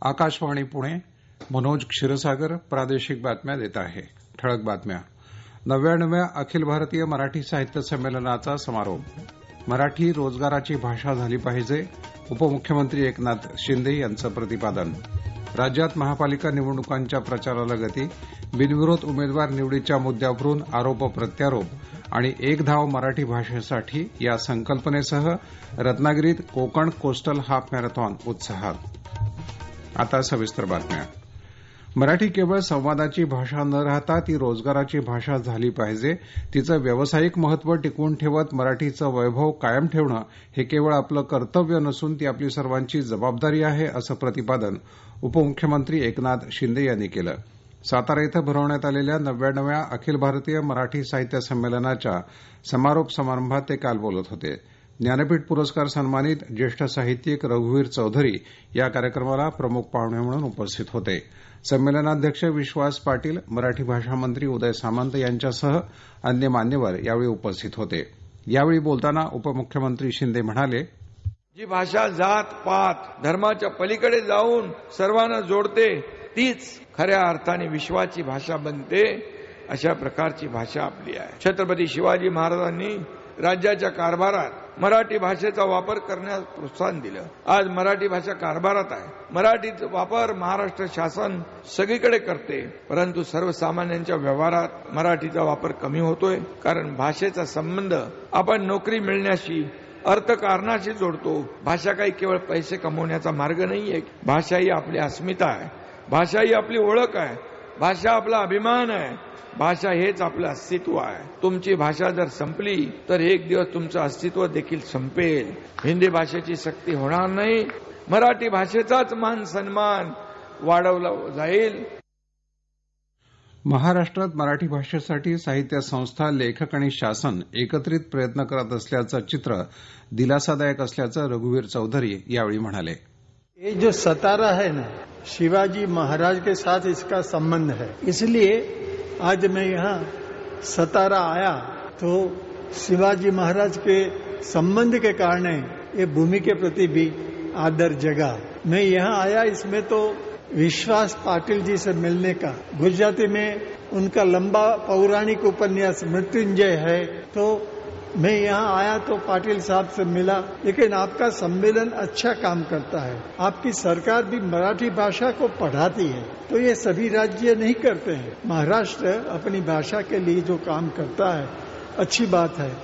आकाशवाणी पुणे. मनोज क्षीरसागर प्रादेशिक बातम्या देत आहे. ठळक बातम्या. 99व्या अखिल भारतीय मराठी साहित्य संमेलनाचा समारोप. मराठी रोजगाराची भाषा झाली पाहिजे, उपमुख्यमंत्री एकनाथ शिंदे यांचं प्रतिपादन. राज्यात महापालिका निवडणुकांच्या प्रचाराला गती. बिनविरोध उमेदवार निवडीच्या मुद्द्यावरून आरोप प्रत्यारोप आणि एक धाव मराठी भाषेसाठी या संकल्पनेसह रत्नागिरीत कोकण कोस्टल हाफ मॅरेथॉन उत्साहात. आता सविस्तर बातम्या. मराठी केवळ संवादाची भाषा न राहता ती रोजगाराची भाषा झाली पाहिजे. तिचं व्यावसायिक महत्त्व टिकवून ठेवत मराठीचं वैभव कायम ठेवणं हे केवळ आपलं कर्तव्य नसून ती आपली सर्वांची जबाबदारी आहे, असं प्रतिपादन उपमुख्यमंत्री एकनाथ शिंदे यांनी केलं. सातारा इथं भरवण्यात आलेल्या 99व्या अखिल भारतीय मराठी साहित्य संमेलनाच्या समारोप समारंभात ते काल बोलत होते. ज्ञानपीठ पुरस्कार सन्मानित ज्येष्ठ साहित्यिक रघुवीर चौधरी या कार्यक्रमाला प्रमुख पाहुणे म्हणून उपस्थित होते. संमेलनाध्यक्ष विश्वास पाटील, मराठी भाषा मंत्री उदय सामंत यांच्यासह अन्य मान्यवर यावेळी उपस्थित होते. यावेळी बोलताना उपमुख्यमंत्री शिंदे म्हणाले, जी भाषा जात पात धर्माच्या पलीकडे जाऊन सर्वांना जोडते तीच खऱ्या अर्थाने विश्वाची भाषा बनते. अशा प्रकारची भाषा आपली आहे. छत्रपती शिवाजी महाराजांनी राज्याच्या कारभारात मराठी भाषेचा वापर करण्यास प्रोत्साहन दिलं. आज मराठी भाषा कारभारात आहे. मराठीचा वापर महाराष्ट्र शासन सगळीकडे करते, परंतु सर्वसामान्यांच्या व्यवहारात मराठीचा वापर कमी होतोय. कारण भाषेचा संबंध आपण नोकरी मिळण्याशी, अर्थकारणाशी जोडतो. भाषा काही केवळ पैसे कमवण्याचा मार्ग नाहीये. भाषा ही आपली अस्मिता आहे. भाषा ही आपली ओळख आहे. भाषा आपला अभिमान आहे. भाषा हेच आपलं अस्तित्व आहे. तुमची भाषा जर संपली तर एक दिवस तुमचं अस्तित्व देखील संपेल. हिंदी भाषेची सक्ती होणार नाही. मराठी भाषेचाच मान सन्मान वाढवला जाईल. महाराष्ट्रात मराठी भाषेसाठी साहित्य संस्था, लेखक आणि शासन एकत्रित प्रयत्न करत असल्याचं चित्र दिलासादायक असल्याचं रघुवीर चौधरी यावेळी म्हणाले. ये जो सतारा है ना, शिवाजी महाराज के साथ इसका संबंध है. इसलिए आज मैं यहाँ सतारा आया तो शिवाजी महाराज के संबंध के कारण ये भूमि के प्रति भी आदर जगा. मैं यहाँ आया इसमें तो विश्वास पाटिल जी से मिलने का. गुजराती में उनका लंबा पौराणिक उपन्यास मृत्युंजय है, तो मैं यहाँ आया तो पाटिल साहब से मिला. लेकिन आपका सम्मेलन अच्छा काम करता है. आपकी सरकार भी मराठी भाषा को पढ़ाती है, तो ये सभी राज्य नहीं करते हैं. महाराष्ट्र अपनी भाषा के लिए जो काम करता है, अच्छी बात है.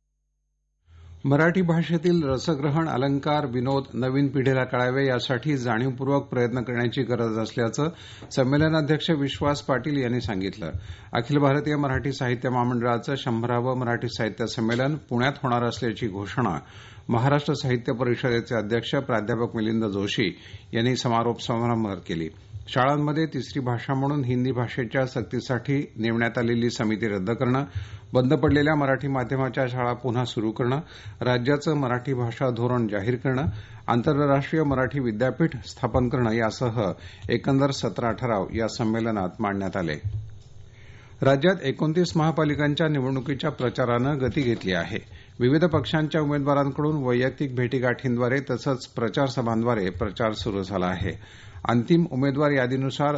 मराठी भाषेतील रसग्रहण, अलंकार, विनोद नवीन पिढीला कळावे यासाठी जाणीवपूर्वक प्रयत्न करण्याची गरज असल्याचं संमेलनाध्यक्ष विश्वास पाटील यांनी सांगितलं. अखिल भारतीय मराठी साहित्य महामंडळाचं 100वं मराठी साहित्य संमेलन पुण्यात होणार असल्याची घोषणा महाराष्ट्र साहित्य परिषदेचे अध्यक्ष प्राध्यापक मिलिंद जोशी यांनी समारोप समारंभात केली. शाळांमध्ये तिसरी भाषा म्हणून हिंदी भाषेच्या सक्तीसाठी नेमण्यात आलेली समिती रद्द करणं, बंद पडलेल्या मराठी माध्यमाच्या शाळा पुन्हा सुरू करणं, राज्याचं मराठी भाषा धोरण जाहीर करणं, आंतरराष्ट्रीय मराठी विद्यापीठ स्थापन करणं यासह एकंदर 17 ठराव या संमेलनात मांडण्यात आले. राज्यात 29 महापालिकांच्या निवडणुकीच्या प्रचारानं गती घेतली आहे. विविध पक्षांच्या उमेदवारांकडून वैयक्तिक भेटीगाठींद्वारे तसंच प्रचारसभांद्वारे प्रचार सुरू झाला आहे. अंतिम उमेदवार यादीनुसार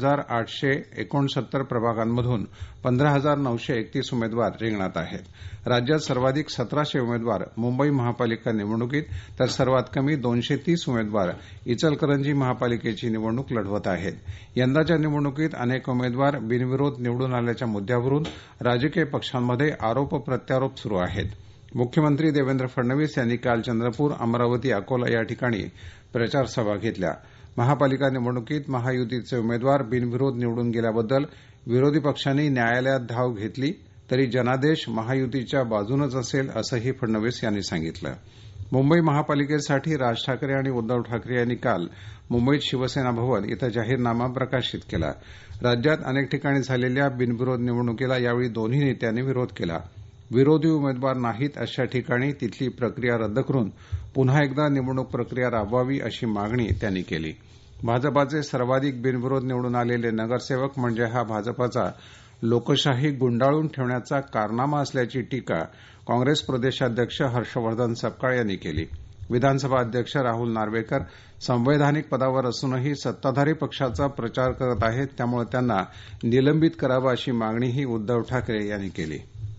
2869 प्रभागांमधून 15,931 उमेदवार रिंगणात आहेत. राज्यात सर्वाधिक 1700 उमेदवार मुंबई महापालिका निवडणुकीत तर सर्वात कमी 230 उमेदवार इचलकरंजी महापालिकेची निवडणूक लढवत आहेत. यंदाच्या निवडणुकीत अनेक उमेदवार बिनविरोध निवडून आल्याच्या मुद्द्यावरून राजकीय पक्षांमध्ये आरोप प्रत्यारोप सुरू आहेत. मुख्यमंत्री देवेंद्र फडणवीस यांनी काल चंद्रपूर, अमरावती, अकोला या ठिकाणी प्रचारसभा घेतल्या. महापालिका निवडणुकीत महायुतीचे उमेदवार बिनविरोध निवडून गेल्याबद्दल विरोधी पक्षांनी न्यायालयात धाव घेतली तरी जनादेश महायुतीच्या बाजूनच असेल असंही फडणवीस यांनी सांगितलं. मुंबई महापालिकेसाठी राज ठाकरे आणि उद्धव ठाकरे यांनी काल मुंबईत शिवसेना भवन इथं जाहीरनामा प्रकाशित केला. राज्यात अनेक ठिकाणी झालेल्या बिनविरोध निवडणुकीला यावेळी दोन्ही नेत्यांनी विरोध केला. विरोधी उमेदवार नाहीत अशा ठिकाणी तिथली प्रक्रिया रद्द करून पुन्हा एकदा निवडणूक प्रक्रिया राबवावी अशी मागणी त्यांनी केली. भाजपाचे सर्वाधिक बिनविरोध निवडून आलेले नगरसेवक म्हणजे हा भाजपाचा लोकशाही गुंडाळून ठेवण्याचा कारनामा असल्याची टीका काँग्रेस प्रदेशाध्यक्ष हर्षवर्धन सपकाळ यांनी केली. विधानसभा अध्यक्ष राहुल नार्वेकर संवैधानिक पदावर असूनही सत्ताधारी पक्षाचा प्रचार करत आहेत, त्यामुळे त्यांना निलंबित करावं अशी मागणीही उद्धव ठाकरे यांनी केली.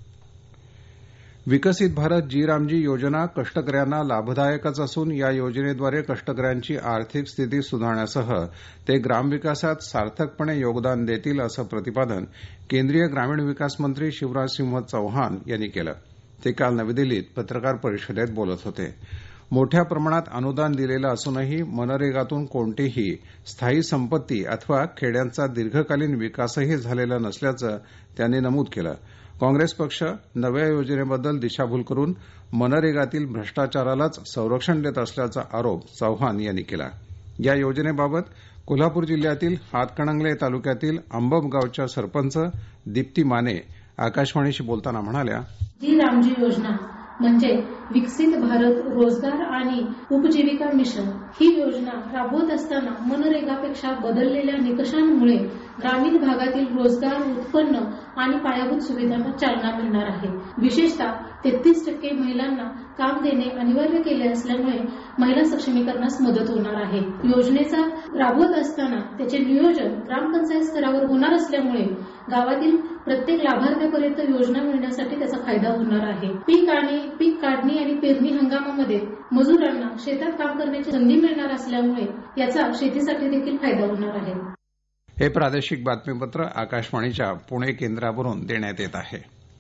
विकसित भारत जी रामजी योजना कष्टकऱ्यांना लाभदायकच असून या योजनेद्वारे कष्टकऱ्यांची आर्थिक स्थिती सुधारण्यासह ते ग्रामविकासात सार्थकपणे योगदान देतील असं प्रतिपादन केंद्रीय ग्रामीण विकास मंत्री शिवराजसिंह चौहान यांनी केलं. ते काल नवी दिल्लीत पत्रकार परिषदेत बोलत होते. मोठ्या प्रमाणात अनुदान दिलेलं असूनही मनरेगातून कोणतीही स्थायी संपत्ती अथवा खेड्यांचा दीर्घकालीन विकासही झालेला नसल्याचं त्यांनी नमूद केलं. काँग्रेस पक्ष नव्या योजनेबद्दल दिशाभूल करून मनरेगातील भ्रष्टाचारालाच संरक्षण देत असल्याचा आरोप चौहान यांनी केला. या योजनेबाबत कोल्हापूर जिल्ह्यातील हातकणंगले तालुक्यातील अंबप गावच्या सरपंच दीप्ती माने आकाशवाणीशी बोलताना म्हणाल्या, जी रामजी योजना म्हणजे विकसित भारत रोजगार आणि उपजीविका मिशन ही योजना राबवत असताना मनरेगापेक्षा बदललेल्या निकषांमुळे ग्रामीण भागातील रोजगार, उत्पन्न आणि पायाभूत सुविधांना चालना मिळणार आहे. विशेषतः 33% महिलांना काम देणे अनिवार्य केले असल्यामुळे महिला सक्षमीकरणास मदत होणार आहे. योजनेचा राबवत असताना त्याचे नियोजन ग्रामपंचायत स्तरावर होणार असल्यामुळे गावातील प्रत्येक लाभार्थ्यापर्यंत योजना मिळण्यासाठी त्याचा फायदा होणार आहे. पीक काढणी आणि पेरणी हंगामामध्ये मजुरांना शेतात काम करण्याची संधी मिळणार असल्यामुळे याचा शेतीसाठी देखील फायदा होणार आहे. हे प्रादेशिक बातमीपत्र आकाशवाणीच्या पुणे केंद्रावरून देण्यात येत आहे.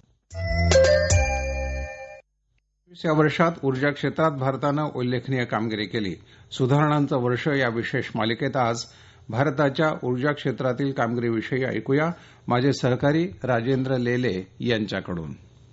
या वर्षात ऊर्जा क्षेत्रात भारतानं उल्लेखनीय कामगिरी केली. सुधारणांचं वर्ष या विशेष मालिकेत आज भारताच्या ऊर्जा क्षेत्रातील कामगिरीविषयी ऐकूया माझे सहकारी राजेंद्र लेले यांच्याकडून.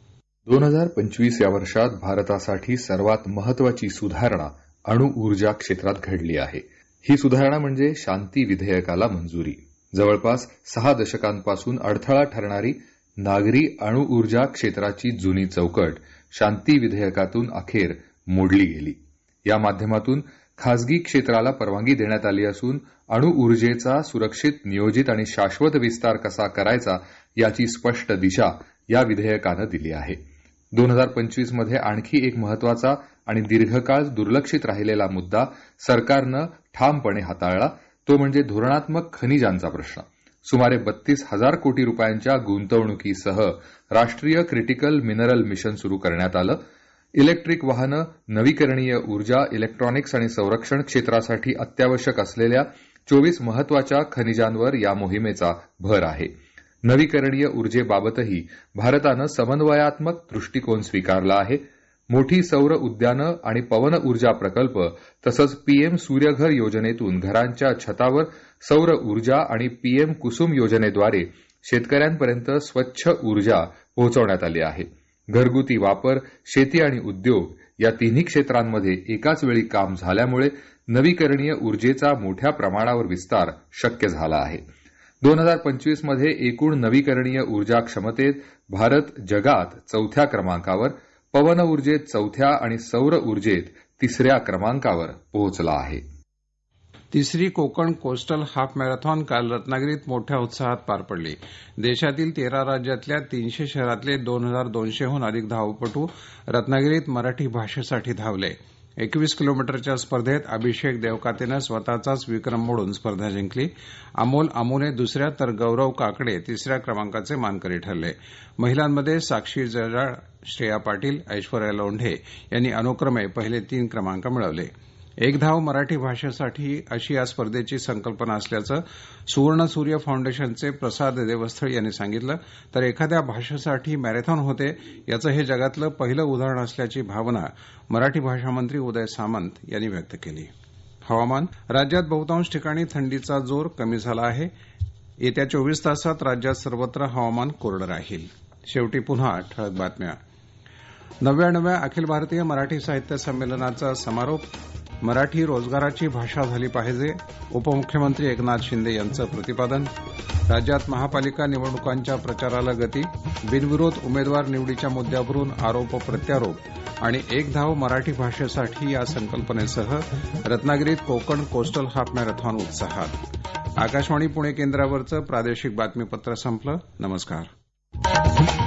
2025 या वर्षात भारतासाठी सर्वात महत्वाची सुधारणा अणु ऊर्जा क्षेत्रात घडली आहे. ही सुधारणा म्हणजे शांती विधेयकाला मंजुरी. जवळपास 6 दशकांपासून अडथळा ठरणारी नागरी अणु ऊर्जा क्षेत्राची जुनी चौकट शांती विधेयकातून अखेर मोडली गेली. या माध्यमातून खासगी क्षेत्राला परवानगी देण्यात आली असून अणु ऊर्जेचा सुरक्षित, नियोजित आणि शाश्वत विस्तार कसा करायचा याची स्पष्ट दिशा या विधेयकानं दिली आहे. 2025 मध्ये आणखी एक महत्वाचा आणि दीर्घकाळ दुर्लक्षित राहिलेला मुद्दा सरकारनं ठामपणे हाताळला, तो म्हणजे धोरणात्मक खनिजांचा प्रश्न. सुमारे 32,000 कोटी रुपयांच्या गुंतवणुकीसह राष्ट्रीय क्रिटिकल मिनरल मिशन सुरू करण्यात आलं. इलेक्ट्रिक वाहनं, नवीकरणीय ऊर्जा, इलेक्ट्रॉनिक्स आणि संरक्षण क्षेत्रासाठी अत्यावश्यक असलेल्या 24 महत्वाच्या खनिजांवर या मोहिमेचा भर आहे. नवीकरणीय ऊर्जेबाबतही भारतानं समन्वयात्मक दृष्टिकोन स्वीकारला आहे. मोठी सौर उद्यानं आणि पवन ऊर्जा प्रकल्प तसंच पीएम सूर्यघर योजनेतून घरांच्या छतावर सौर ऊर्जा आणि पीएम कुसुम योजनेद्वारे शेतकऱ्यांपर्यंत स्वच्छ ऊर्जा पोहोचवण्यात आली आहे. घरगुती वापर, शेती आणि उद्योग या तिन्ही क्षेत्रांमध्ये एकाच वेळी काम झाल्यामुळे नवीकरणीय ऊर्जेचा मोठ्या प्रमाणावर विस्तार शक्य झाला आहे. 2025 मध्ये एकूण नवीकरणीय ऊर्जा क्षमतेत भारत जगात 4थ्या क्रमांकावर, पवन ऊर्जेत 4थ्या आणि सौर ऊर्जेत 3ऱ्या क्रमांकावर पोहोचला आहे. तिसरी कोकण कोस्टल हाफ मॅरेथॉन काल रत्नागिरीत मोठ्या उत्साहात पार पडली. देशातील 13 राज्यातल्या 300 शहरातले 2200हून अधिक धावपटू रत्नागिरीत मराठी भाषेसाठी धावले. 21 किलोमीटरच्या स्पर्धेत अभिषेक देवकातेनं स्वतःचाच विक्रम मोडून स्पर्धा जिंकली. अमोल अमोने दुसऱ्या तर गौरव काकडे तिसऱ्या क्रमांकाचे मानकरी ठरले. महिलांमध्ये साक्षी जजाळ, श्रेया पाटील, ऐश्वर्या लोंढे यांनी अनुक्रमे पहिले 3 क्रमांक मिळवले. एक धाव मराठी भाषेसाठी अशी या स्पर्धेची संकल्पना असल्याचं सुवर्णसूर्य फाउंडेशनचे प्रसाद देवस्थळ यांनी सांगितलं. तर एखाद्या भाषेसाठी मॅरेथॉन होते याचं हे जगातलं पहिलं उदाहरण असल्याची भावना मराठी भाषा मंत्री उदय सामंत यांनी व्यक्त केली. हवामान. राज्यात बहुतांश ठिकाणी थंडीचा जोर कमी झाला आहे. येत्या 24 तासात राज्यात सर्वत्र हवामान कोरडं राहील. शेवटी पुन्हा ठळक बातम्या. 99व्या अखिल भारतीय मराठी साहित्य संमेलनाचा समारोप. मराठी रोजगाराची भाषा झाली पाहिजे, उपमुख्यमंत्री एकनाथ शिंदे यांचं प्रतिपादन. राज्यात महापालिका निवडणुकांच्या प्रचाराला गती. बिनविरोध उमेदवार निवडीच्या मुद्द्यावरून आरोप प्रत्यारोप आणि एक धाव मराठी भाषेसाठी या संकल्पनेसह रत्नागिरीत कोकण कोस्टल हाफ मॅरेथॉन उत्साहात. आकाशवाणी पुणे केंद्रावरचं प्रादेशिक बातमीपत्र संपलं. नमस्कार.